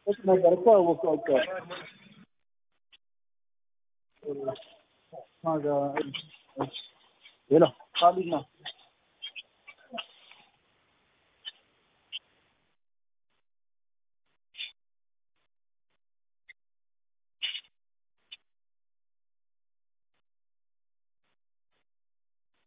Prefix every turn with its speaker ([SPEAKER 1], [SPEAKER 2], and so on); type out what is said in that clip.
[SPEAKER 1] እሱ ነገር እኮ አወቀው ማጋ ሄሎ ካሊድ ነው